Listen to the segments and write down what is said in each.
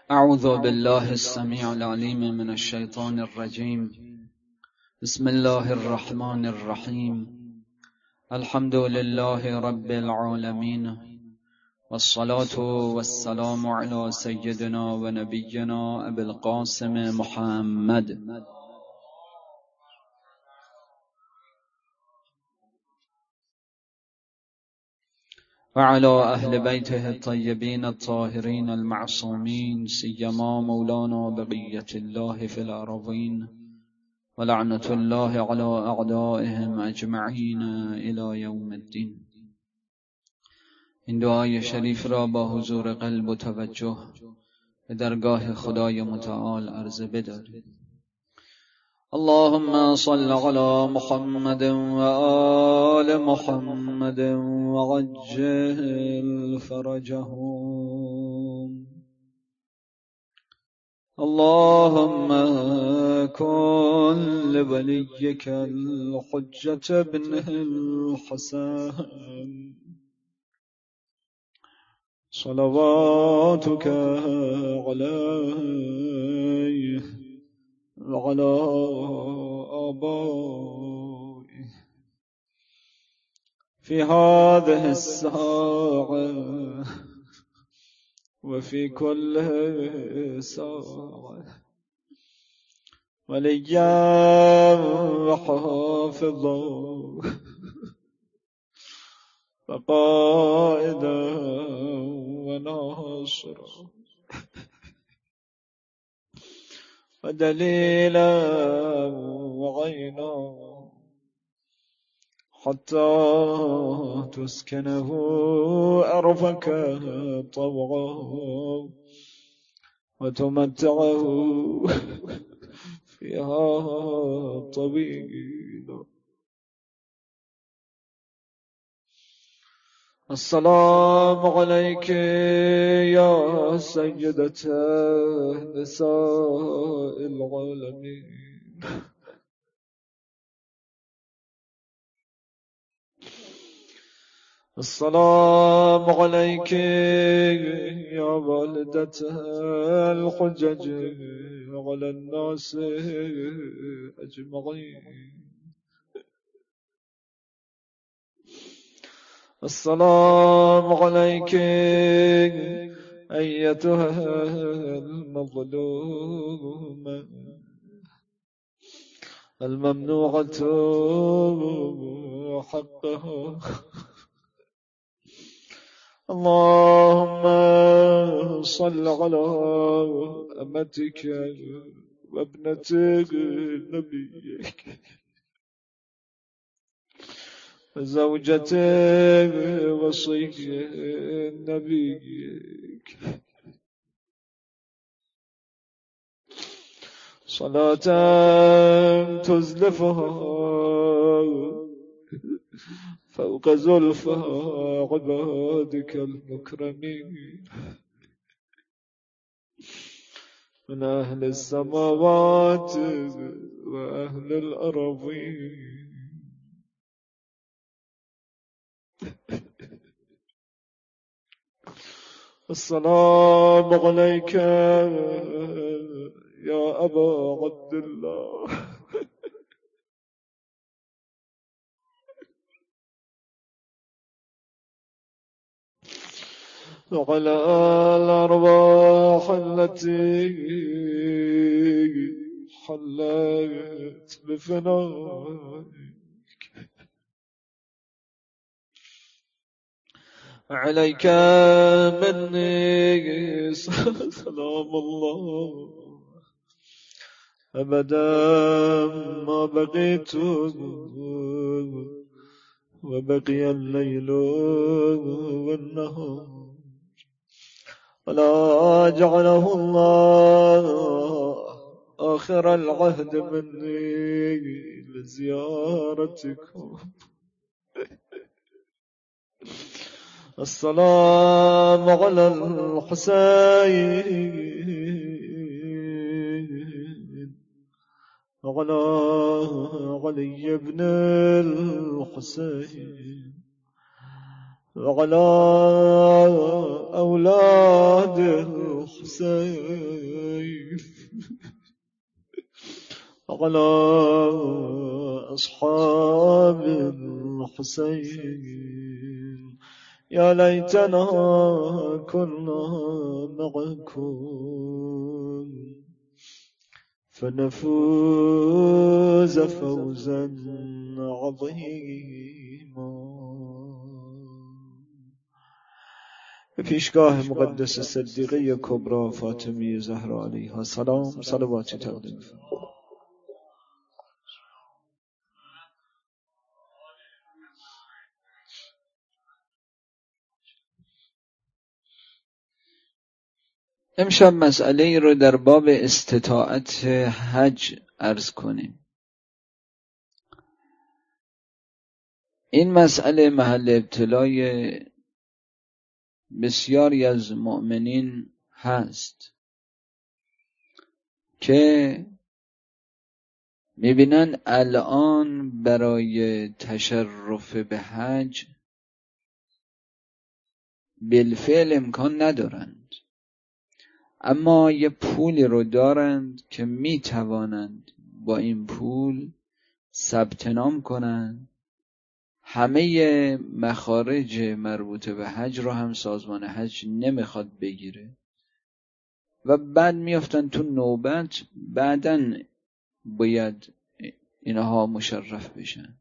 أعوذ بالله السميع العليم من الشيطان الرجيم. بسم الله الرحمن الرحيم. الحمد لله رب العالمين، والصلاة والسلام على سيدنا ونبينا أبي القاسم محمد وعلى أهل بيته الطيبين الطاهرين المعصومين، سيما مولانا بقية الله في الأرضين، ولعنة الله على أعدائهم أجمعين إلى يوم الدين. این دعای شریف را با حضور قلب و توجه به درگاه خدای متعال عرضه بدارید. اللهم صل على محمد وآل محمد وعجل فرجهم. اللهم كن لوليك الحجة ابن الحسن صلواتك عليه وعلى آبائه في هذه الساعة وفي كل ساعة، وليا وحافظا وقائدا وناصرا ودليلا وعينا، حتى تسكنه أرضك طوعا وتمتعه فيها طويلا. السلام عليك يا سيدة نساء العالمين. السلام عليك يا والدة الحجج على الناس أجمعين. السلام عليك أيتها المظلومة الممنوعة حقها. اللهم صل على أمتك وابنة نبيك وزوجة وصي نبيك، صلاة تزلفها فوق زلفى عبادك المكرمين من أهل السماوات وأهل الأرضين. السلام عليك يا أبا عبد الله وعلى الأرواح التي حلت بفنائك. عليك مني سلام الله أبدا ما بقيت وبقي الليل والنهار، ولا جعله الله آخر العهد مني لزيارتكم. السلام على الحسين وعلى علي بن الحسين وعلى أولاد الحسين وعلى أصحاب الحسين يا ليتنا كنا معكم فنفوز فوزا عظيما. به پیشگاه مقدس صدیقه کبری فاطمی زهرا علیها السلام صلواتی تقدیم فرمایید. امشب مسئله رو در باب استطاعت حج عرض کنیم. این مسئله محل ابتلای بسیاری از مؤمنین هست که میبینن الان برای تشرف به حج بالفعل امکان ندارند، اما یه پولی رو دارند که میتوانند با این پول ثبت نام کنند، همه مخارج مربوط به حج رو هم سازمان حج نمیخواد بگیره و بعد میافتن تو نوبت، بعدن باید اینها مشرف بشن.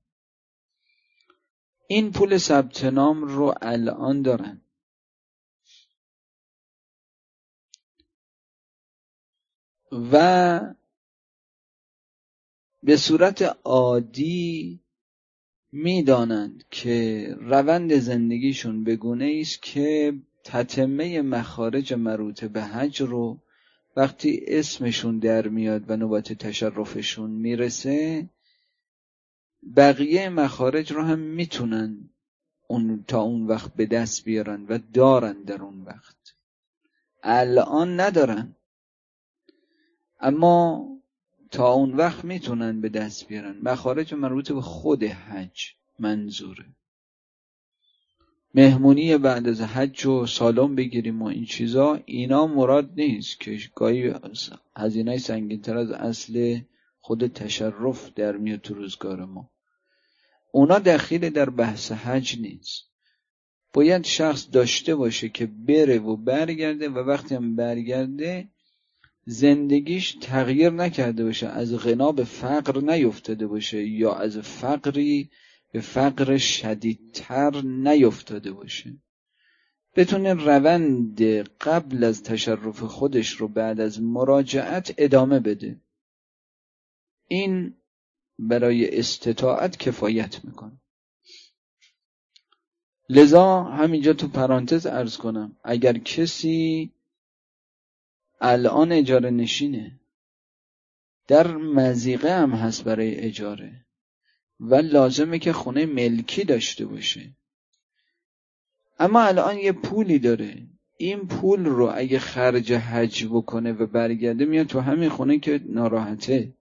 این پول ثبت نام رو الان دارن و به صورت عادی میدانند که روند زندگیشون به گونه است که تتمه مخارج مربوط به حج رو وقتی اسمشون در میاد و نوبت تشرفشون میرسه، بقیه مخارج رو هم میتونن تا اون وقت به دست بیارن و دارن در اون وقت. الان ندارن، اما تا اون وقت میتونن به دست بیارن. مخارج مربوط به خود حج منظوره. مهمونی بعد از حج و سالن بگیریم و این چیزا، اینا مراد نیست که گاهی هزینه سنگین‌تر از اصل خود تشرف در میاد تو روزگار ما. اونا دخیل در بحث حج نیست. باید شخص داشته باشه که بره و برگرده و وقتی هم برگرده زندگیش تغییر نکرده باشه، از غنا به فقر نیفتاده باشه یا از فقری به فقر شدیدتر نیفتاده باشه، بتونه روند قبل از تشرف خودش رو بعد از مراجعت ادامه بده. این برای استطاعت کفایت میکنه. لذا همینجا تو پرانتز عرض کنم، اگر کسی الان اجاره نشینه، در مضیقه هم هست برای اجاره و لازمه که خونه ملکی داشته باشه، اما الان یه پولی داره، این پول رو اگه خرج حج بکنه و برگرده میاد تو همین خونه که ناراحته،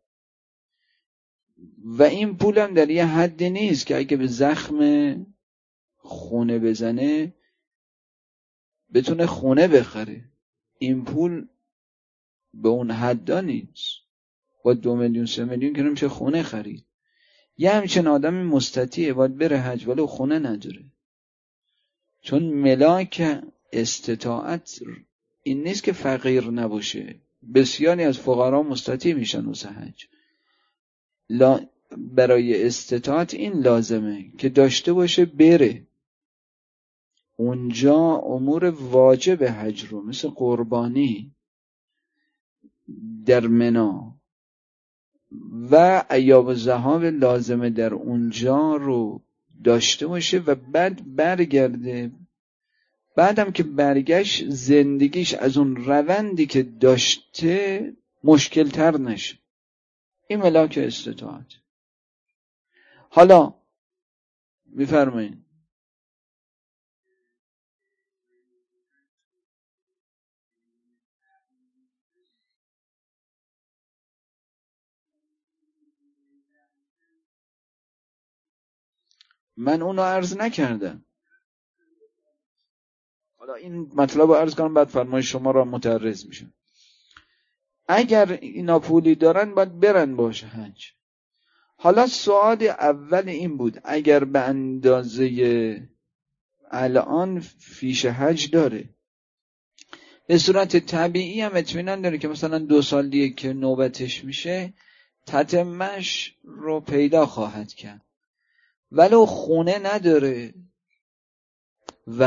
و این پول هم در یه حدی نیست که اگه به زخم خونه بزنه بتونه خونه بخره. این پول به اون حدا نیست، با 2 میلیون 3 میلیون که نمیشه خونه خرید. یه همچین آدم مستطیعه باید بره حج ولی خونه نداره، چون ملاک استطاعت این نیست که فقیر نباشه. بسیاری از فقرا مستطیع میشن واسه حج. برای استطاعت این لازمه که داشته باشه بره اونجا امور واجب حج رو مثل قربانی در منی و ایام ذهاب لازمه در اونجا رو داشته باشه و بعد برگرده. بعدم که برگشت زندگیش از اون روندی که داشته مشکل تر نشه. این ملاک استطاعت. حالا میفرمایید. من اونو عرض نکردم. حالا این مطلب رو عرض کنم بعد فرمایش شما را متعرض میشم. اگر اینا پولی دارن باید برن باشه حج. حالا سوال اول این بود اگر به اندازه الان فیش حج داره، به صورت طبیعی هم اطمینان داره که مثلا 2 سال دیگه که نوبتش میشه تتمش رو پیدا خواهد کرد، ولو خونه نداره و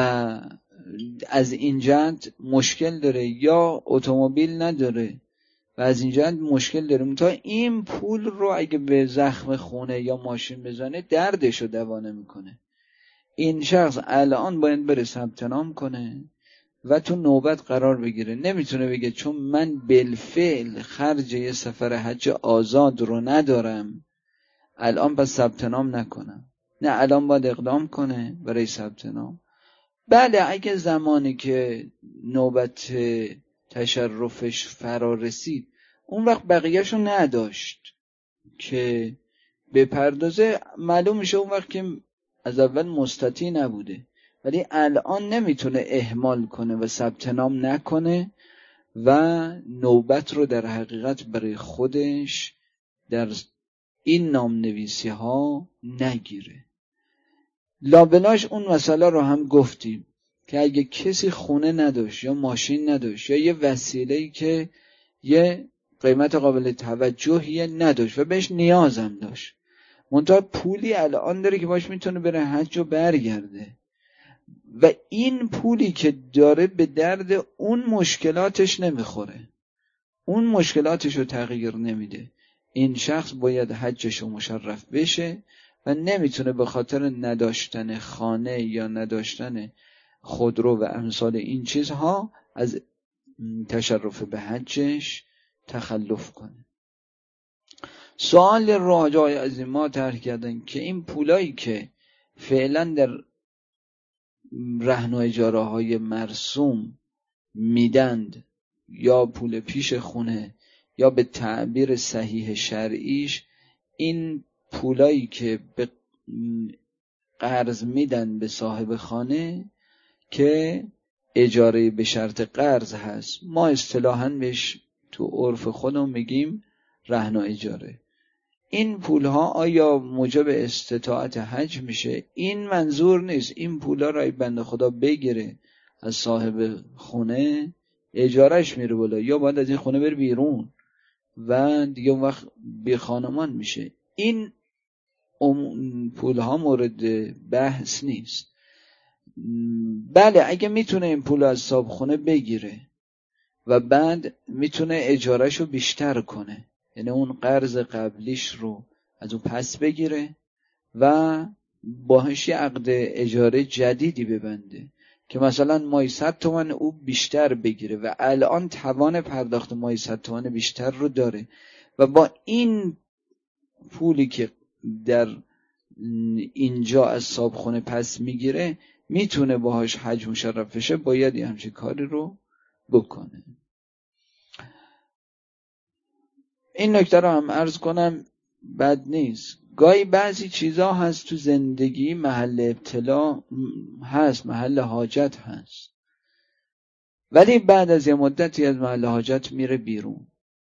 از این جهت مشکل داره یا اتومبیل نداره و از این جهت مشکل داره، تا این پول رو اگه به زخم خونه یا ماشین بزنه دردش رو دوانه میکنه. این شخص الان باید بره ثبت نام کنه و تو نوبت قرار بگیره. نمیتونه بگه چون من بالفعل خرج یه سفر حج آزاد رو ندارم الان پس ثبت نام نکنم. نه، الان باید اقدام کنه برای ثبت نام. بله، اگه زمانی که نوبت تشرفش فرا رسید اون وقت بقیهشو نداشت که بپردازه، معلوم میشه اون وقت که از اول مستطیع نبوده، ولی الان نمیتونه اهمال کنه و ثبت نام نکنه و نوبت رو در حقیقت برای خودش در این نام نویسی ها نگیره. لابلاش اون مسئله رو هم گفتیم که اگه کسی خونه نداشت یا ماشین نداشت یا یه وسیله‌ای که یه قیمت قابل توجهی نداشت و بهش نیازم داشت، منتها پولی الان داره که باش میتونه بره حج و برگرده و این پولی که داره به درد اون مشکلاتش نمیخوره، اون مشکلاتش رو تغییر نمیده، این شخص باید حجش رو مشرف بشه و نمیتونه به خاطر نداشتن خانه یا نداشتن خودرو و امثال این چیزها از تشرف به حجش تخلف کنه. سوال راجعای از این ما طرح کردن که این پولایی که فعلا در رهن و اجاره های مرسوم میدند یا پول پیش خونه یا به تعبیر صحیح شرعیش این پولایی که به قرض میدن به صاحب خانه که اجاره به شرط قرض هست، ما اصطلاحاً بهش تو عرف خودمون میگیم رهن و اجاره، این پولها آیا موجب استطاعت حج میشه؟ این منظور نیست. این پولها را بنده خدا بگیره از صاحب خونه، اجارش میره بالا یا باید از این خونه بره بیرون و دیگه اون وقت بی خانمان میشه. این پولها مورد بحث نیست. بله، اگه میتونه این پول از صاحب خونه بگیره و بعد میتونه اجارش رو بیشتر کنه، یعنی اون قرض قبلیش رو از اون پس بگیره و باهاش یه عقد اجاره جدیدی ببنده که مثلا ماهی 100 تومن او بیشتر بگیره و الان توان پرداخت ماهی 100 تومن بیشتر رو داره و با این پولی که در اینجا از صاحبخونه پس میگیره میتونه باهاش حج مشرف بشه، باید یه همچین کاری رو بکنه. این نکته رو هم عرض کنم بد نیست. گاهی بعضی چیزا هست تو زندگی محل ابتلا هست، محل حاجت هست، ولی بعد از یه مدتی از محل حاجت میره بیرون.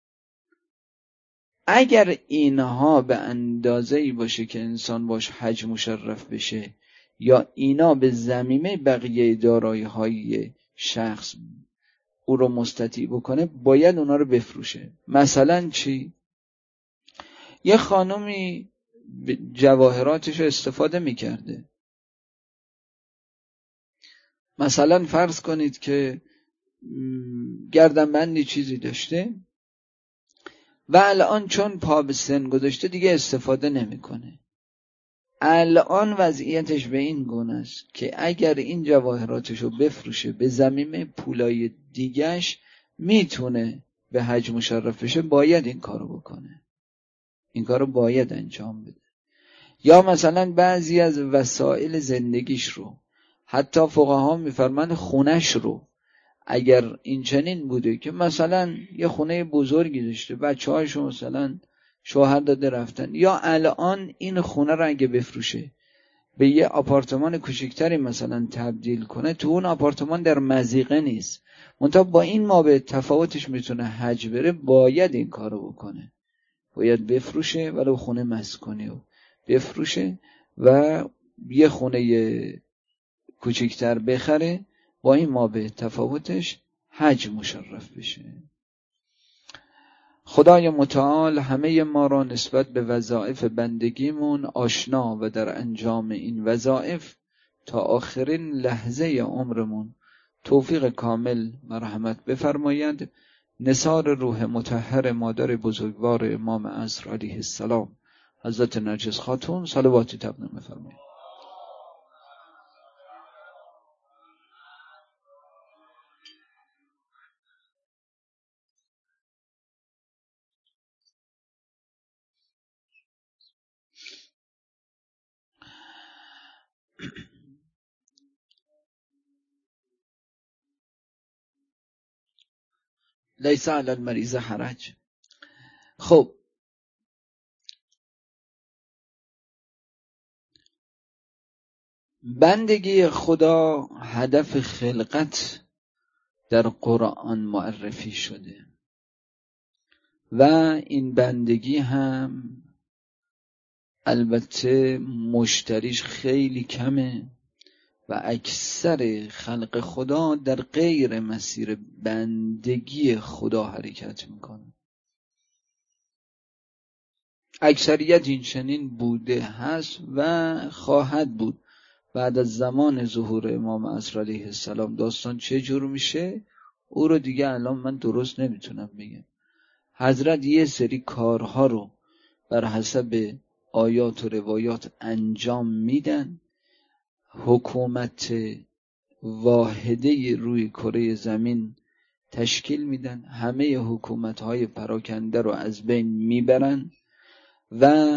اگر اینها به اندازه‌ای باشه که انسان باش حج مشرف بشه یا اینا به ضمیمه بقیه دارایی‌های شخص او رو مستطیع بکنه، باید اونا رو بفروشه. مثلا چی؟ یه خانومی جواهراتش رو استفاده میکرده، مثلا فرض کنید که گردنبندی چیزی داشته و الان چون پا به سن گذاشته دیگه استفاده نمیکنه. الان وضعیتش به این گونه است که اگر این جواهراتش رو بفروشه به ضمیمه پولای دیگهش میتونه به حج مشرف بشه، باید این کارو بکنه، این کارو باید انجام بده. یا مثلا بعضی از وسایل زندگیش رو، حتی فقها میفرمند خونش رو، اگر این چنین بوده که مثلا یه خونه بزرگی داشته، بچه‌هاشو مثلا شوهر داده رفتن، یا الان این خونه رو اگه بفروشه به یه آپارتمان کوچکتری مثلا تبدیل کنه، تو اون آپارتمان در مضیقه نیست، منتها با این ما به تفاوتش میتونه حج بره، باید این کارو بکنه، باید بفروشه ولو خونه مسکونی رو بفروشه و یه خونه کوچکتر بخره، با این ما به تفاوتش حج مشرف بشه. خدای متعال همه ما را نسبت به وظایف بندگیمون آشنا و در انجام این وظایف تا آخرین لحظه عمرمون توفیق کامل مرحمت بفرماید. نثار روح مطهر مادر بزرگوار امام عصر علیه السلام حضرت نرگس خاتون صلواتی تقدیم بفرمایید. لیس علی المریض حرج. خب بندگی خدا هدف خلقت در قرآن معرفی شده و این بندگی هم البته مشتریش خیلی کمه و اکثر خلق خدا در غیر مسیر بندگی خدا حرکت میکنه. اکثریت این چنین بوده هست و خواهد بود. بعد از زمان ظهور امام عصر علیه السلام داستان چه جور میشه او رو دیگه الان من درست نمیتونم بگم. حضرت یه سری کارها رو بر حسب آیات و روایات انجام میدن، حکومت واحده روی کره زمین تشکیل میدن، همه حکومت‌های پراکنده رو از بین میبرن و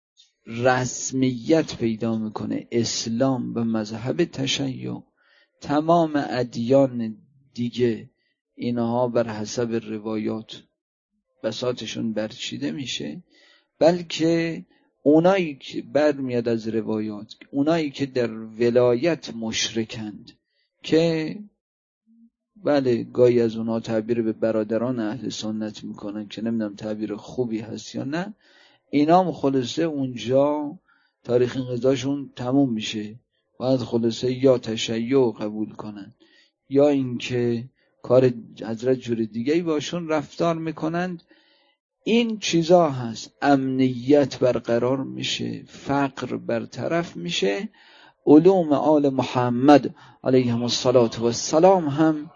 رسمیت پیدا میکنه اسلام و مذهب تشیع. تمام ادیان دیگه اینها بر حسب روایات بساطشون برچیده میشه، بلکه اونایی که برمیاد از روایات، اونایی که در ولایت مشرکند که بله گاهی از اونها تعبیر به برادران اهل سنت میکنن که نمیدونم تعبیر خوبی هست یا نه، اینا خلاصه اونجا تاریخ انقضاشون تموم میشه، باید خلاصه یا تشیع قبول کنن یا اینکه کار حضرت جور دیگه‌ای باشون رفتار میکنند. این چیزا هست، امنیت برقرار میشه، فقر برطرف میشه. علوم آل محمد علیهم السلام هم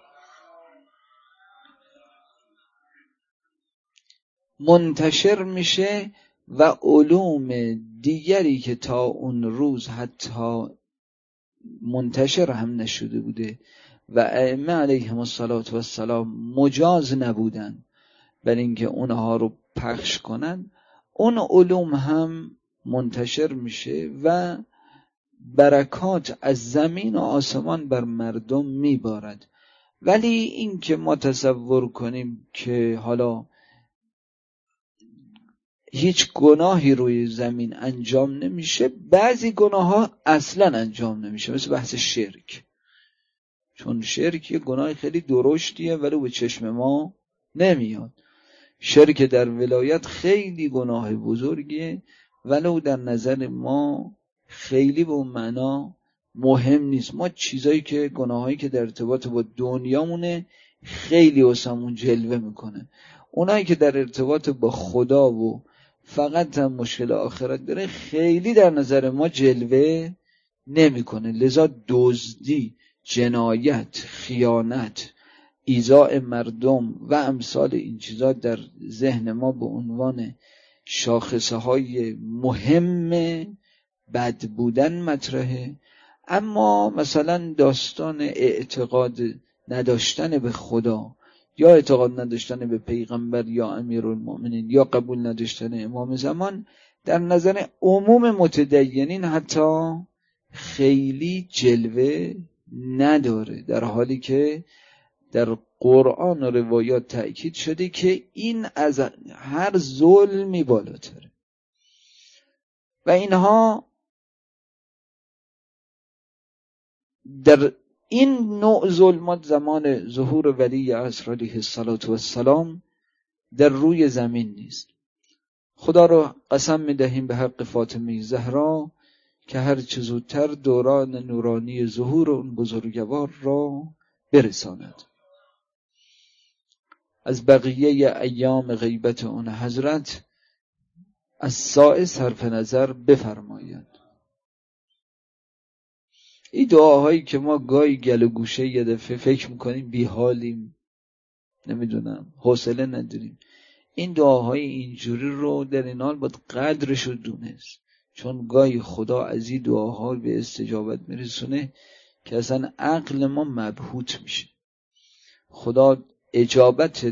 منتشر میشه و علوم دیگری که تا اون روز حتی منتشر هم نشده بوده و ائمه علیهم السلام مجاز نبودن بر اینکه اونها رو پخش کنن، اون علوم هم منتشر میشه و برکات از زمین و آسمان بر مردم میبارد. ولی این که ما تصور کنیم که حالا هیچ گناهی روی زمین انجام نمیشه، بعضی گناه ها اصلا انجام نمیشه، مثل بحث شرک. چون شرک یه گناه خیلی درشتیه ولی به چشم ما نمیاد. شرک در ولایت خیلی گناه بزرگیه ولو در نظر ما خیلی به اون معنا مهم نیست. ما چیزایی که گناهایی که در ارتباط با دنیامونه خیلی واسمون جلوه میکنه. اونایی که در ارتباط با خدا و فقط هم مشکل آخرت داره خیلی در نظر ما جلوه نمیکنه. لذا دزدی، جنایت، خیانت، ایذاء مردم و امثال این چیزا در ذهن ما به عنوان شاخصه های مهم بد بودن مطرحه. اما مثلا داستان اعتقاد نداشتن به خدا یا اعتقاد نداشتن به پیغمبر یا امیرالمؤمنین یا قبول نداشتن امام زمان در نظر عموم متدینین حتی خیلی جلوه نداره، در حالی که در قرآن و روایات تأکید شده که این از هر ظلمی بالاتره و اینها در این نوع ظلمات زمان ظهور ولی عصر علیه السلام در روی زمین نیست. خدا رو قسم می‌دهیم به حق فاطمه زهرا که هر چه زودتر دوران نورانی ظهور اون بزرگوار را برساند. از بقیه ایام غیبت اون حضرت از ساعه صرف نظر بفرماید. این دعاهایی که ما گاهی گل و گوشه یه دفعه فکر میکنیم بیحالیم، نمیدونم حوصله نداریم، این دعاهای اینجوری رو در این حال باید قدرش رو دونست، چون گاهی خدا از این دعاها به استجابت میرسونه که اصلا عقل ما مبهوت میشه. خدا اجابت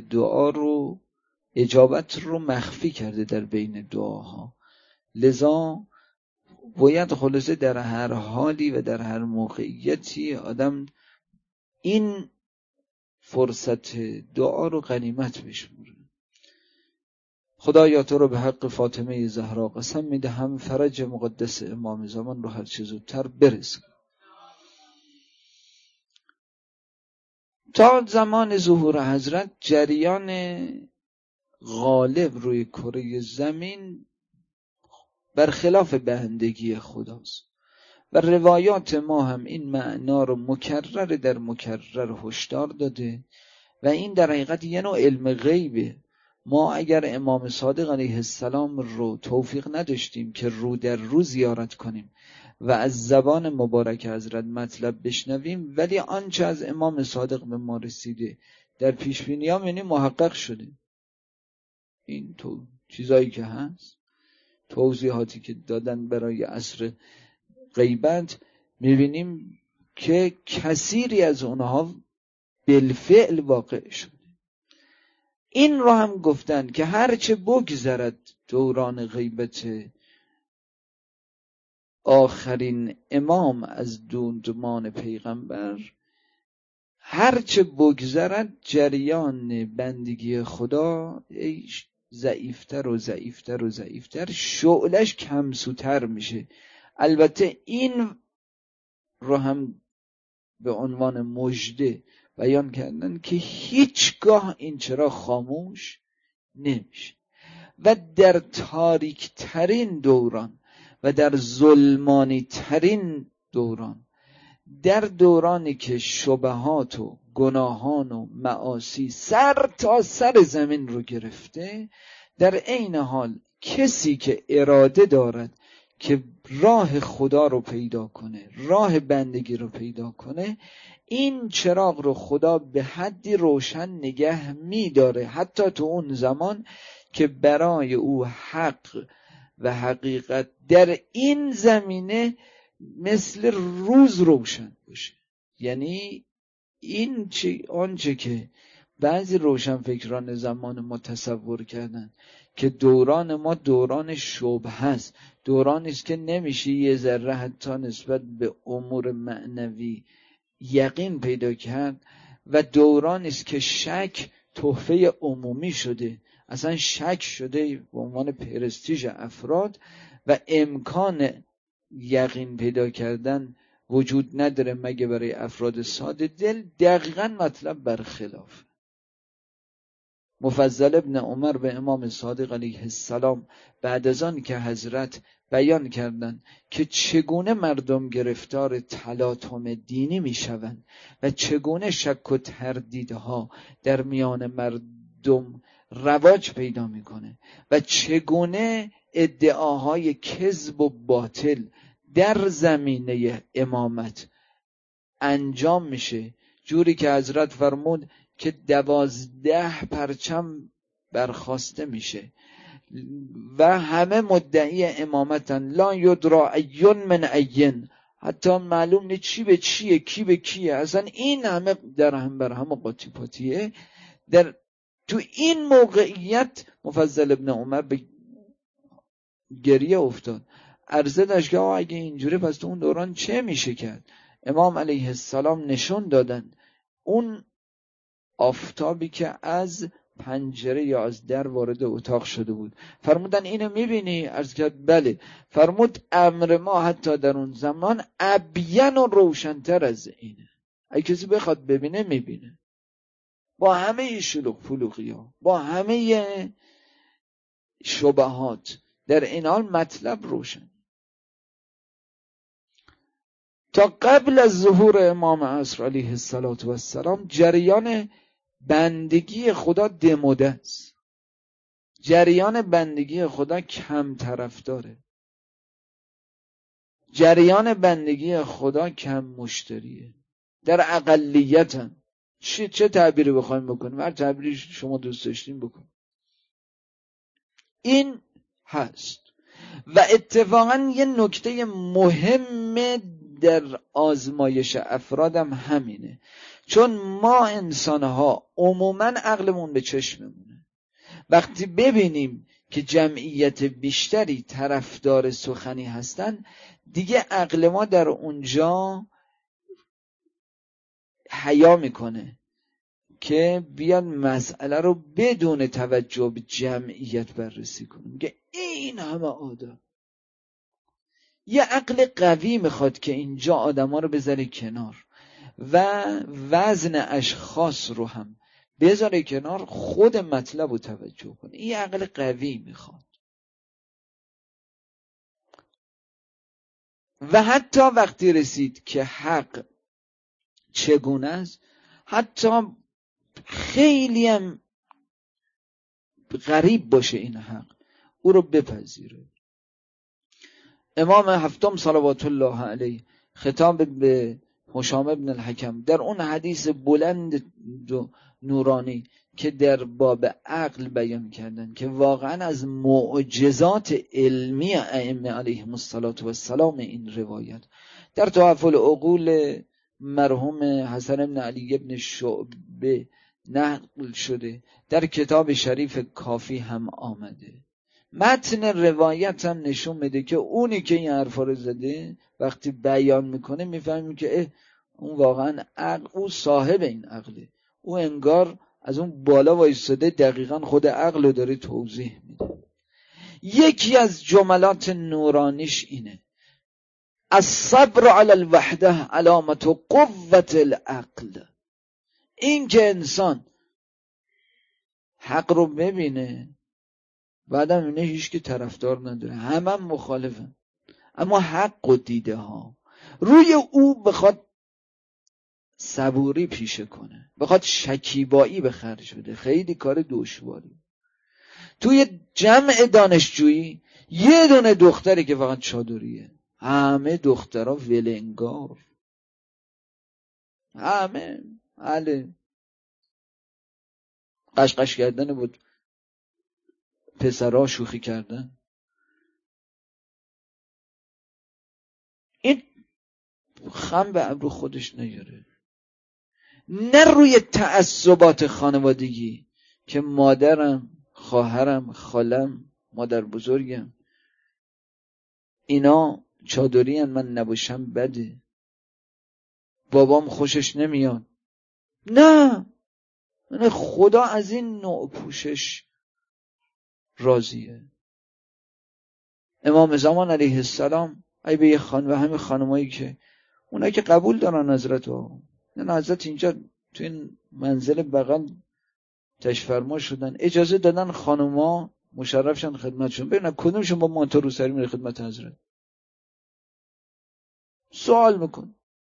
رو مخفی کرده در بین دعاها، لذا باید خلاصه در هر حالی و در هر موقعیتی آدم این فرصت دعا رو غنیمت بشموره. خدایا تو رو به حق فاطمه زهرا قسم میدهم فرج مقدس امام زمان رو هر چه زودتر برسون. تا زمان ظهور حضرت جریان غالب روی کره زمین برخلاف بندگی خداست و روایات ما هم این معنا رو مکرر در مکرر هشدار داده و این در حقیقت یه نوع علم غیبه. ما اگر امام صادق علیه السلام رو توفیق نداشتیم که رو در رو زیارت کنیم و از زبان مبارک حضرت مطلب بشنویم، ولی آنچه از امام صادق به ما رسیده در پیشبینی‌ها یعنی محقق شده. این تو چیزایی که هست، توضیحاتی که دادن برای عصر غیبت، میبینیم که کثیری از اونها بالفعل واقع شده. این رو هم گفتن که هرچه بگذرد دوران غیبت آخرین امام از دوندمان پیغمبر، هرچه بگذرد جریان بندگی خدا ضعیفتر و ضعیفتر و ضعیفتر، شعلش کمسوتر میشه. البته این رو هم به عنوان مژده بیان کردن که هیچگاه این چرا خاموش نمیشه و در تاریک ترین دوران و در ظلمانی ترین دوران، در دورانی که شبهات و گناهان و معاصی سر تا سر زمین رو گرفته، در عین حال کسی که اراده دارد که راه خدا رو پیدا کنه، راه بندگی رو پیدا کنه، این چراغ رو خدا به حدی روشن نگه می‌داره حتی تو اون زمان که برای او حق و حقیقت در این زمینه مثل روز روشن باشه. یعنی این آنچه که بعضی روشنفکران زمان ما تصور کردن که دوران ما دوران شبهه است، دورانی است که نمیشه یه ذره حتی نسبت به امور معنوی یقین پیدا کرد و دورانی است که شک تحفه عمومی شده، اصلا شک شده به عنوان پرستیژ افراد و امکان یقین پیدا کردن وجود نداره مگه برای افراد ساده دل. دقیقاً مطلب برخلاف. مفضل ابن عمر به امام صادق علیه السلام بعد از آن که حضرت بیان کردند که چگونه مردم گرفتار تلاطم دینی میشوند و چگونه شک و تردیدها در میان مردم رواج پیدا میکنه و چگونه ادعاهای کذب و باطل در زمینه امامت انجام میشه، جوری که حضرت فرمود که 12 پرچم برخاسته میشه و همه مدعی امامتن، لا یدرا ایون من این، حتی معلوم نیست چی به چیه، کی به کیه، اصلا این همه در هم بر هم قاطی پاتیه. تو این موقعیت مفضل ابن عمر به گریه افتاد. عرضه داشت که اگه اینجوری پس تو اون دوران چه میشه کرد؟ امام علیه السلام نشون دادن اون آفتابی که از پنجره یا از در وارد اتاق شده بود. فرمودن اینو میبینی؟ عرض کرد بله. فرمود امر ما حتی در اون زمان ابین و روشن‌تر از اینه. اگه کسی بخواد ببینه میبینه، با همه شلوغ پلوغی ها، با همه شبهات، در این حال مطلب روشن. تا قبل از ظهور امام عصر علیه السلام جریان بندگی خدا دموده است. جریان بندگی خدا کم طرفداره. جریان بندگی خدا کم مشتریه. در اقلیتن. چه تعبیری بخوایم بکنیم؟ هر تعبیری شما دوست داشتین بکنیم. این هست. و اتفاقا یه نکته مهم در آزمایش افرادم همینه. چون ما انسانها عموما عقلمون به چشممونه. وقتی ببینیم که جمعیت بیشتری طرفدار سخنی هستن، دیگه عقل ما در اونجا حیا میکنه که بیان مسئله رو بدون توجه به جمعیت بررسی کنه. میگه این همه آدم. یه عقل قوی میخواد که اینجا آدما رو بذاره کنار و وزن اشخاص رو هم بذاره کنار، خود مطلب رو توجه کنه. این عقل قوی میخواد. و حتی وقتی رسید که حق چگونه است، حتی خیلی هم غریب باشه این حق، او رو بپذیره. امام هفتم صلوات الله علیه خطاب به هشام ابن الحکم در اون حدیث بلند و نورانی که در باب عقل بیان کردن که واقعا از معجزات علمی ائمه علیهم السلام این روایت در تحف العقول مرحوم حسن ابن علی ابن شعبه نقل شده، در کتاب شریف کافی هم آمده. متن روایت هم نشون میده که اونی که این حرفا رو زده وقتی بیان میکنه میفهمیم که اون واقعا عقل، او صاحب این عقله، او انگار از اون بالا وایستاده دقیقا خود عقل رو داره توضیح میده. یکی از جملات نورانیش اینه: الصبر علی الوحده علامت قوت العقل. این که انسان حق رو ببینه بعدم اینه هیچ که طرفدار نداره، همه مخالفن، اما حق و دیده ها روی او بخواد صبوری پیشه کنه، بخواد شکیبایی به خرج بده، خیلی کار دشواری. توی جمع دانشجویی یه دونه دختری که فقط چادریه، همه دخترها ولنگار، همه قشقش کردن بود، پسرها شوخی کردن. این خم به ابرو خودش نیاره، نه روی تعصبات خانوادگی که مادرم، خواهرم، خالم، مادر بزرگم اینا چادری هن، من نباشم بده، بابام خوشش نمیاد. نه، خدا از این نوع پوشش راضیه. امام زمان علیه السلام ای به یه خانم و همه خانمایی که اونایی که قبول دارن حضرت ها، نه حضرت اینجا تو این منزل بغل تشریف فرما شدن، اجازه دادن خانوما مشرف شن خدمتشون. ببینن کدومشون با مانتو رو سری میره خدمت حضرت. سوال میکن.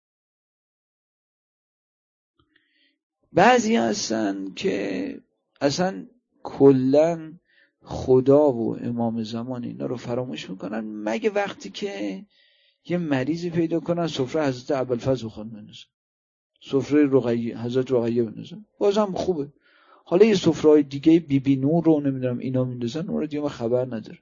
بعضی هستن که اصلا کلن خدا و امام زمان اینا رو فراموش میکنن مگه وقتی که یه مریضی پیدا کنن سفره حضرت ابوالفضل خان بنویسن، سفره رقیه حضرت رقیه بنویسن، بازم خوبه. حالا یه سفره‌های دیگه بی نور رو نمیدونم اینا میندازن، اون رو دیگه ما خبر نداره.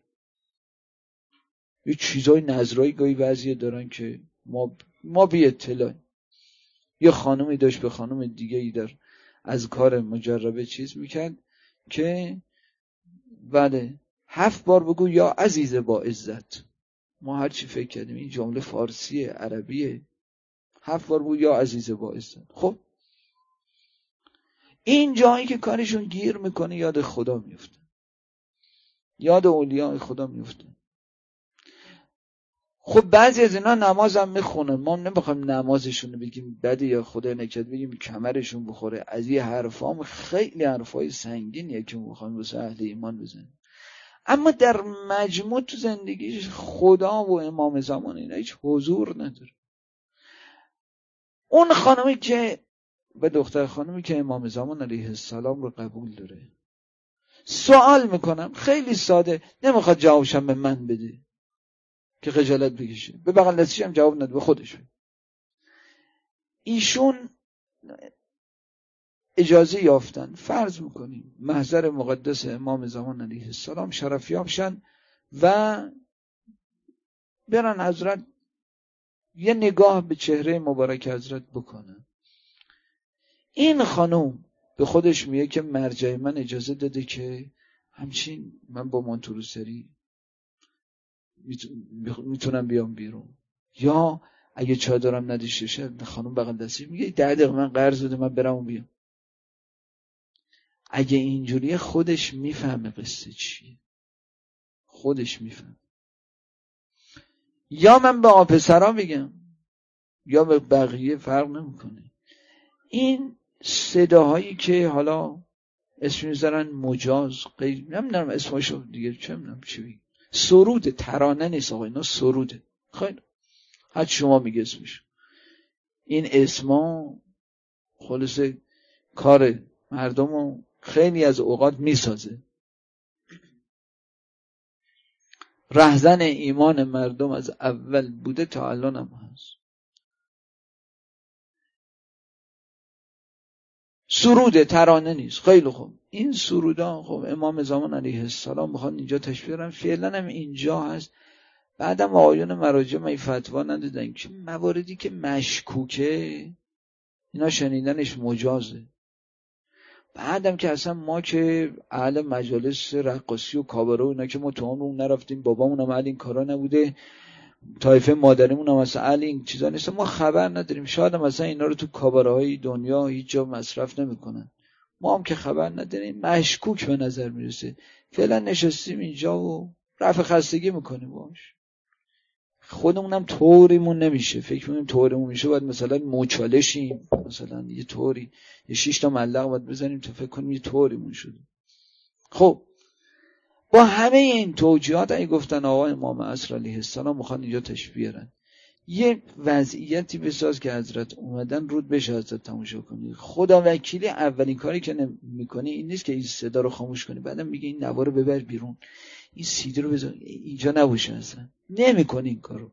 یه چیزای نظرایی گاهی بعضی دارن که ما بی اطلاع. یه خانمی داشت به خانم دیگه ای در از کار مجربه چیز میکرد که بله 7 بار بگو یا عزیز با عزت. ما هر چی فکر کردیم این جمله فارسیه، عربیه. 7 بار بگو یا عزیز با عزت. خب این جایی که کارشون گیر میکنه یاد خدا میفته، یاد اولیاء خدا میفته. خب بعضی از اینا نماز هم میخونن، ما نمیخوایم نمازشون رو بگیم بده یا خدا نکرد بگیم کمرشون بخوره. از این حرفام خیلی حرفای سنگینیه که میخوایم واسه اهل ایمان بزنیم، اما در مجموع تو زندگیش خدا و امام زمان اینا هیچ حضور نداره. اون خانمی که و دختر خانمی که امام زمان علیه السلام رو قبول داره، سوال میکنم خیلی ساده، نمیخواد جوابشم به من بده که خجالت بکشه، به بغل دستیش هم جواب نده، به خودش بده. ایشون اجازه یافتن، فرض میکنیم محضر مقدس امام زمان علیه السلام شرفیاب شن و برن حضرت یه نگاه به چهره مبارک حضرت بکنن. این خانم به خودش میگه که مرجع من اجازه داده که همچین من با مانتوروسری میتونم بیام بیرون، یا اگه چادرم نداشته شه خانم بغل دستی میگه 10 دقیقه من قرض بده من برم و بیام. اگه اینجوریه خودش میفهمه قصه چیه، خودش میفهمه. یا من به آپسرا میگم یا به بقیه، فرق نمیکنه. این صداهایی که حالا اسم میذارن مجاز، نمیدونم اسمشو دیگه چه میدونم چی بگیم، سروده، ترانه نیست آقا، اینا سروده. خیلی حد شما میگه اسمش. این اسما خلاص کار مردمو خیلی از اوقات میسازه، رهزن ایمان مردم از اول بوده تا الان هم هست. سروده، ترانه نیست. خیلی خوب، این سرودا خب امام زمان علیه السلام میخوان اینجا تشبیه برن، فعلا هم اینجا هست. بعدم آقایون مراجع من فتوا ندادن که مواردی که مشکوکه اینا شنیدنش مجازه. بعدم که اصلا ما که اهل مجالس رقاصی و کاباره و اینا که ما تو عمرمون نرفتیم، بابامون هم اهل این کارا نبوده، طایفه مادریمون هم مثلا اهل این چیزا نیست، ما خبر نداریم. شاید مثلا اینا رو تو کاباره های دنیا هیچ جا مصرف نمیکنن، ما هم که خبر نداریم، مشکوک به نظر میرسه. فعلا نشستیم اینجا و رفع خستگی میکنیم باش. خودمونم طوریمون نمیشه، فکر می‌کنیم طوریمون میشه باید مثلا موچالشیم، مثلا یه طوری یه 6 تا ملق باید بزنیم تا فکر کنیم یه طوریمون شده. خب با همه این توجیهات اگه گفتن آقا امام عصر علیه السلام میخوان اینجا تشبیه بیارن، یه وضعیتی بساز که حضرت اومدن رود بشه حضرت تماشا کنی. خدا وکیلی اولین کاری که میکنی این نیست که این صدا رو خاموش کنی بعدم میگه این نوار رو ببر بیرون، این سیدی رو بذار اینجا نباشه. اصلا نمیکنی این کارو.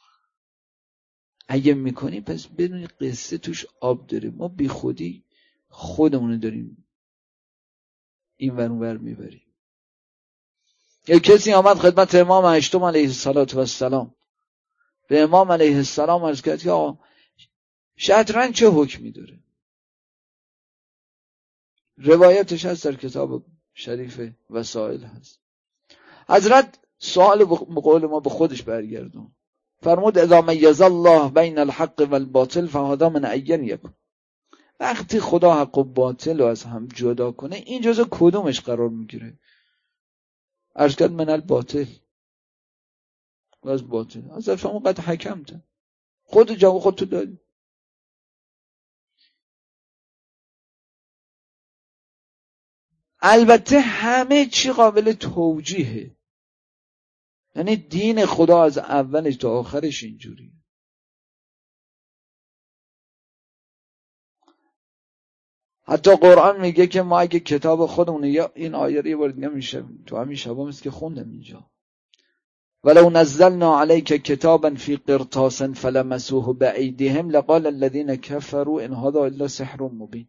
اگه میکنی پس بدونی قصه توش آب داره. ما بی خودی خودمونو داریم این ور اون ور میبریم. یک کسی آمد خدمت امام هشتم علیه السلام، به امام علیه السلام عرض کرد که آقا شطرنج چه حکمی داره؟ روایتش هست در کتاب شریف وسائل هست. حضرت سوال بقول ما به خودش برگردون، فرمود اذا میز الله بین الحق والباطل فهذا من عین یکن. وقتی خدا حق و باطل رو از هم جدا کنه این جزء کدومش قرار میگیره؟ عرض کرد من الباطل، از باطل. حضرت شما قد حکمتن، خود جواب خودتو دادی. البته همه چی قابل توجیهه، یعنی دین خدا از اولش تا آخرش اینجوریه. حتی قرآن میگه که ما اگه کتاب خودمون، یا این آیه رو یه بار دیگه میشه تو همین شبا مثل که خوندم اینجا، ولو نزلنا عليك كتابا في قرطاس فلمسوه بأيديهم لقال الذين كفروا ان هذا الا سحر مبين.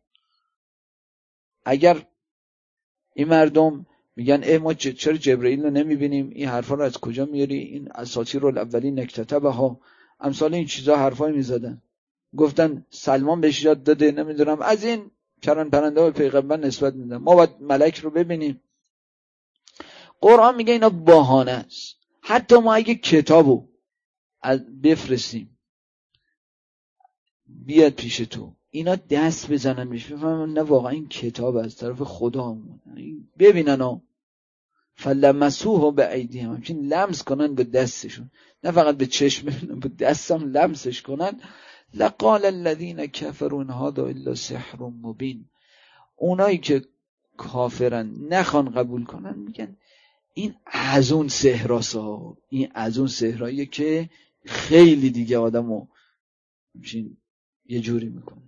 اگر این مردم میگن ما چرا جبرئیل رو نمیبینیم، این حرفا رو از کجا میاری، این اساطیر الاولین نکتتبها، امثال این چیزا حرفای میزدن. گفتن سلمان بهش یاد داده، نمیدونم از این چرن پرنده به پیغمبر نسبت میدن، ما باید ملک رو ببینیم. قرآن میگه اینا بهانه است. حتی ما اگه کتابو بفرستیم بیاد پیش تو، اینا دست بزنن بهش بفهمن نه واقعا این کتاب از طرف خدا اومده، ببینن ها فلمسوه به ایدیهم، همچین لمس کنن به دستشون، نه فقط به چشم ببینن، به دستم لمسش کنن. لقال الذین کفروا ان هذا الا سحر مبین، اونایی که کافرن نخوان قبول کنن میگن این از اون سحراست ها، این از اون سحراییه که خیلی دیگه آدمو همچین یه جوری میکنه.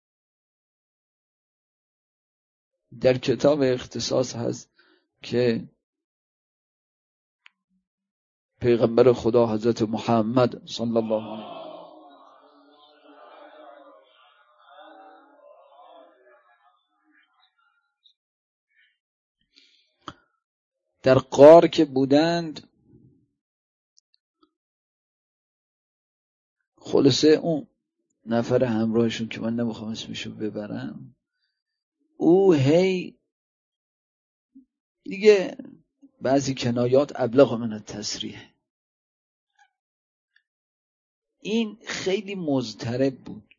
در کتاب اختصاص هست که پیغمبر خدا حضرت محمد صلی الله علیه و در غار که بودند، خلاصه اون نفر همراهشون که من نمیخوام اسمشو ببرم، او هی دیگه بعضی کنایات ابلغ من التصریح، این خیلی مضطرب بود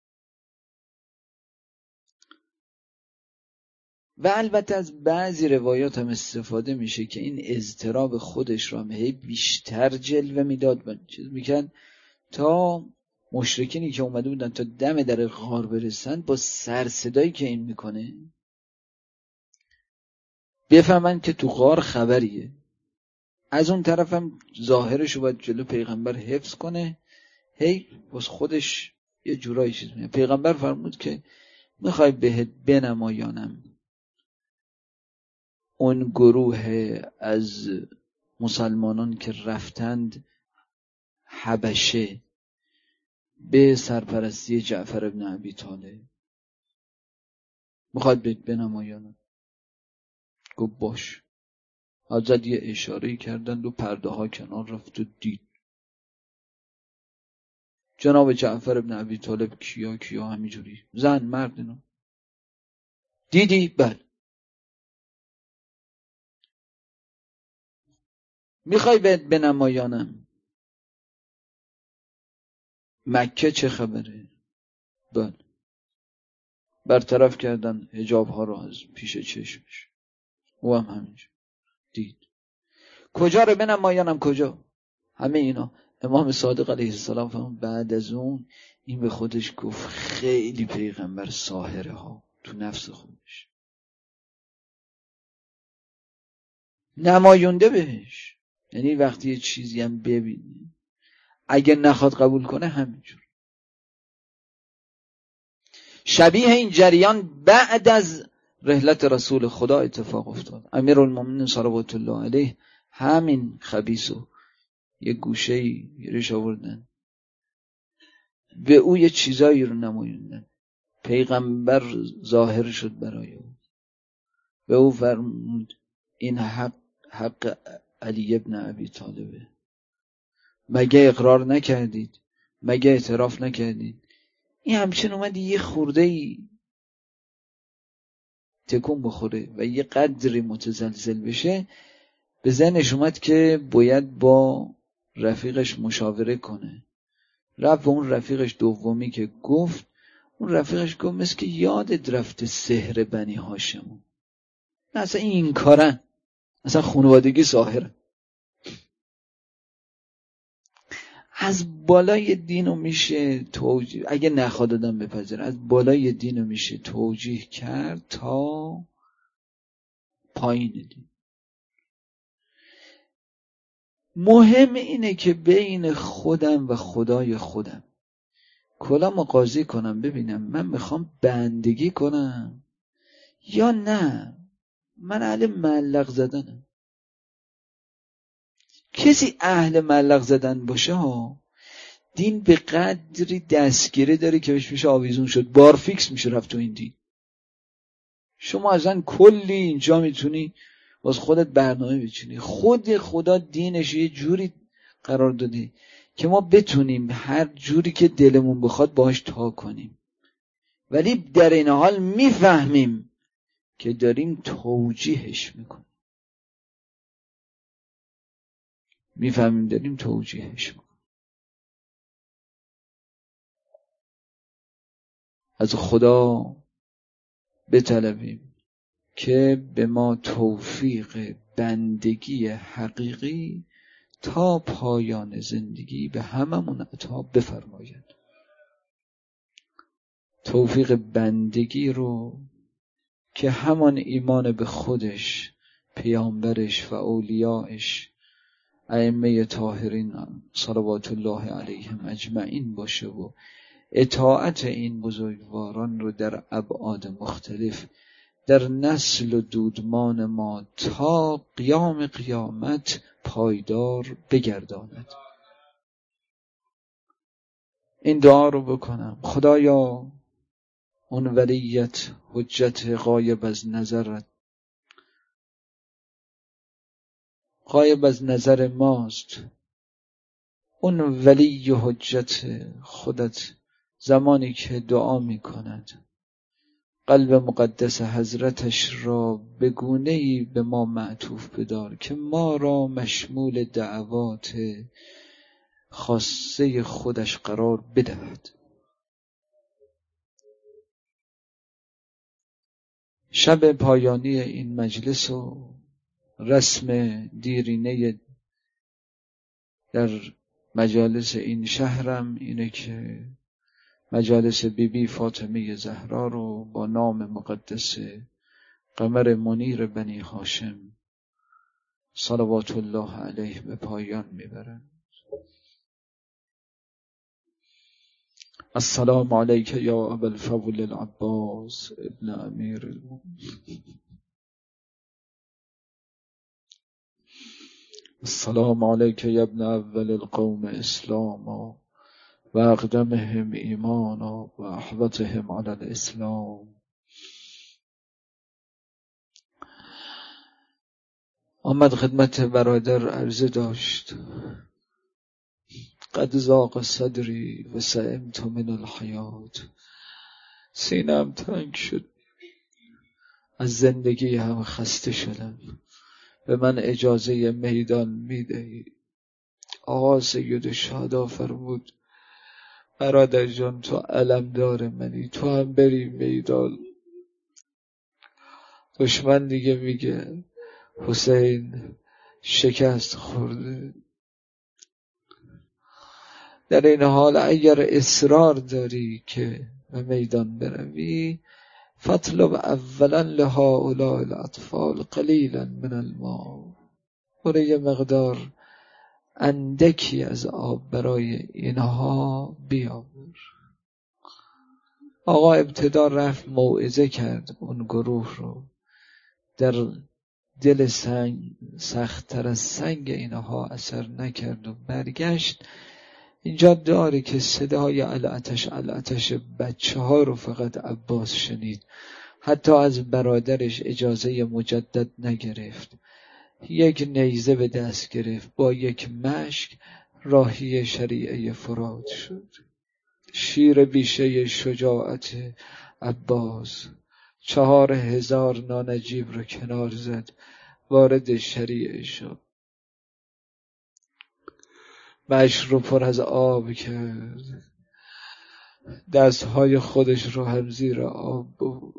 و البته از بعضی روایات هم استفاده میشه که این اضطراب خودش رو هم هی بیشتر جلوه میداد، چیز میکرد تا مشرکینی که اومده بودن تا دم در غار برسن با سر صدایی که این میکنه بفهمن که تو غار خبریه. از اون طرف هم ظاهرش رو باید جلو پیغمبر حفظ کنه، هی باز خودش یه جورایی چیز میکنه. پیغمبر فرمود که میخوای بهت بنمایانم اون گروه از مسلمانان که رفتند حبشه به سرپرستی جعفر ابن ابی طالب، میخواد بهت بنمایانم؟ گفت باش. حضرت یه اشاره‌ای کردند و پرده ها کنار رفت و دید جناب جعفر ابن ابی طالب کیا همینجوری زن مرد اینا. دیدی؟ بله. میخوای بهت بنمایانم مکه چه خبره؟ بله. برطرف کردن حجاب ها رو از پیش چشمش، او هم همینجور دید. کجا رو بنمایانم؟ کجا؟ همه اینا. امام صادق علیه السلام فرمود بعد از اون این به خودش گفت خیلی پیغمبر ساحره ها تو نفس خودش نمایونده بهش، یعنی وقتی یه چیزی هم ببینی اگه نخواد قبول کنه همینجور. شبیه این جریان بعد از رحلت رسول خدا اتفاق افتاد. امیرالمومنین صلوات الله علیه همین خبیثو یه گوشه‌ای گیرش آوردن، به او یه چیزایی رو نمایوندن، پیغمبر ظاهر شد برای او، به او فرمود این حق علی ابن ابی طالبه، مگه اقرار نکردید؟ مگه اعتراف نکردید؟ این همچنین اومد یه خورده‌ای تکون بخوره و یه قدری متزلزل بشه، به ذهنش اومد که باید با رفیقش مشاوره کنه. رفت به اون رفیقش دومی که گفت، اون رفیقش گفت مثل که یادت رفته سحر بنی هاشم، اصلا این کارن، اصلا خانوادگی ساحرن. از بالای دینو میشه توجیه، اگه نخواد آدم بپذیره، از بالای دینو میشه توجیه کرد تا پایین دین. مهم اینه که بین خودم و خدای خودم کلامو قاضی کنم، ببینم من میخوام بندگی کنم یا نه من اهل معلق زدنم. کسی اهل معلق زدن باشه ها، دین به قدری دستگیره داره که بهش میشه آویزون شد، بارفیکس میشه رفت تو این دین. شما ازن کلی اینجا میتونی باز خودت برنامه بچینی. خود خدا دینش یه جوری قرار داده که ما بتونیم هر جوری که دلمون بخواد باهاش تا کنیم، ولی در این حال میفهمیم که داریم توجیهش میکنیم. از خدا بطلبیم که به ما توفیق بندگی حقیقی تا پایان زندگی به هممون عطا بفرماید. توفیق بندگی رو که همان ایمان به خودش، پیامبرش و اولیاءش، ائمه طاهرین صلوات الله علیهم اجمعین باشه و اطاعت این بزرگواران رو در ابعاد مختلف در نسل و دودمان ما تا قیام قیامت پایدار بگرداند. این دعا رو بکنم: خدایا اون ولیت حجت غایب از نظرت، غایب از نظر ماست، اون ولی حجت خودت زمانی که دعا می کند قلب مقدس حضرتش را به گونه‌ای به ما معطوف بدار که ما را مشمول دعوات خاصه خودش قرار بدهد. شب پایانی این مجلس و رسم دیرینه در مجالس این شهرم اینه که مجالس بیبی فاطمه زهرا رو با نام مقدس قمر منیر بنی هاشم صلوات الله علیه به پایان میبرن. السلام علیک یا ابا الفضل العباس ابن امیر المؤمنین. السلام علیک یا ابن اول القوم اسلاما و اقدمهم ایمانا و احوطهم علی الاسلام. آمد خدمت برادر عرضه داشت: قد ضاق صدری و سئمت من الحیات. سینم تنگ شد، از زندگی هم خسته شدم، به من اجازه میدان میدهی؟ آقا سید شهدا فرمود: برادر جان تو علمدار منی، تو هم بری میدان. دشمن دیگه میگه حسین شکست خورده. در این حال اگر اصرار داری که به میدان بروی، فاطلب اولا لهؤلاء الاطفال قلیلا من الماء، برو یه مقدار اندکی از آب برای اینها بیاور. آقا ابتدا رفت موعظه کرد اون گروه رو، در دل سخت‌تر از سنگ اینها اثر نکرد و برگشت. اینجا داره که صدای العتش بچه ها رو فقط عباس شنید، حتی از برادرش اجازه مجدد نگرفت. یک نیزه به دست گرفت، با یک مشک راهی شریعه فرات شد. شیر بیشه شجاعت عباس 4000 نانجیب رو کنار زد، وارد شریعه شد. مشک رو پر از آب کرد، دستهای خودش رو هم زیر آب بود.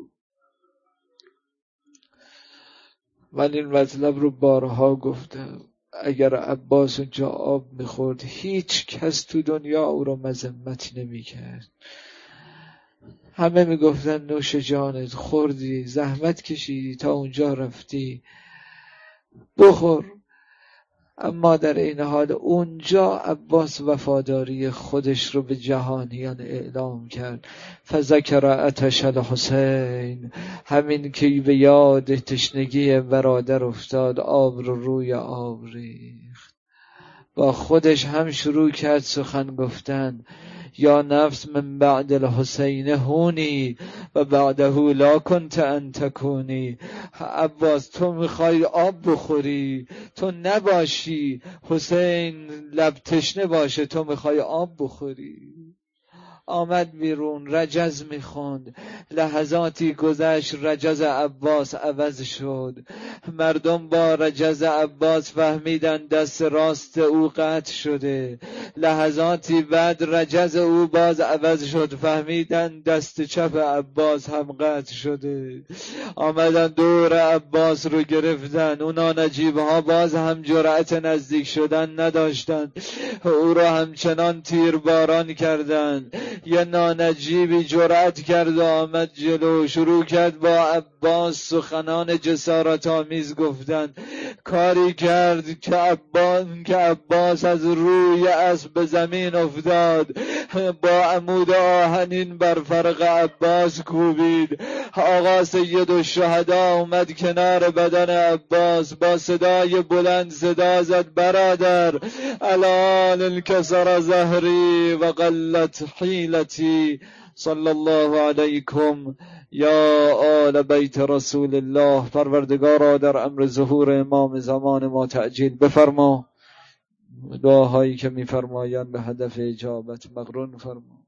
من این مطلب رو بارها گفتم، اگر عباس اونجا آب میخورد هیچ کس تو دنیا او رو مذمت نمیکرد. همه میگفتن نوش جانت، خوردی، زحمت کشیدی تا اونجا رفتی، بخور. اما در این حال اونجا عباس وفاداری خودش رو به جهانیان اعلام کرد. فذکر عطش الحسین، همین که به یاد تشنگی برادر افتاد، آب رو روی آب ریخت. با خودش هم شروع کرد سخن گفتن: یا نفس من بعد الحسین هونی و بعده لا کنت ان تکونی. عباس تو میخوای آب بخوری، تو نباشی، حسین لب تشنه باشه، تو میخوای آب بخوری. آمد بیرون رجز میخوند. لحظاتی گذشت رجز عباس عوض شد. مردم با رجز عباس فهمیدن دست راست او قطع شده. لحظاتی بعد رجز او باز عوض شد، فهمیدن دست چپ عباس هم قطع شده. آمدن دور عباس رو گرفتن. اونا نجیبها باز هم جرأت نزدیک شدن نداشتن، او را همچنان تیرباران کردن. یه نانجیبی جرأت کرد و آمد جلو، شروع کرد با عباس سخنان جسارت آمیز گفتن. کاری کرد که عباس از روی اسب به زمین افتاد، با عمود آهنین بر فرق عباس کوبید. آقا سید الشهدا اومد کنار بدن عباس، با صدای بلند صدا زد برادر، الان انکسر ظهری و قلت حیلتی. صلی الله علیکم یا آل بیت رسول الله. پروردگارا در امر ظهور امام زمان ما تعجیل بفرما. دعاهایی که میفرمایند به هدف اجابت مقرون فرما.